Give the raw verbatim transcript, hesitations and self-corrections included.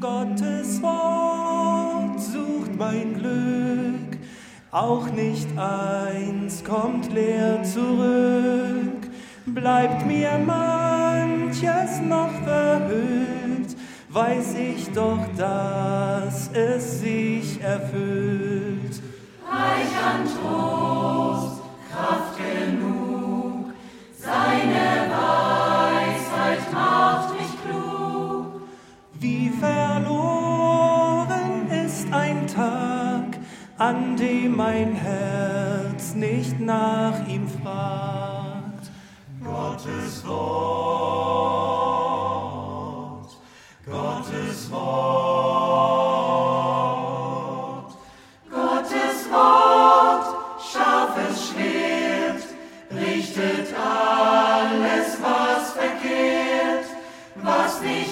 Gottes Wort sucht mein Glück, auch nicht eins kommt leer zurück. Bleibt mir manches noch verhüllt, weiß ich doch, dass es sich erfüllt. Reich an Trost, Kraft genug, seine Weisheit macht mich klug. Wie verloren ist ein Tag, an dem mein Herz nicht nach ihm fragt. Gottes Wort, Gottes Wort.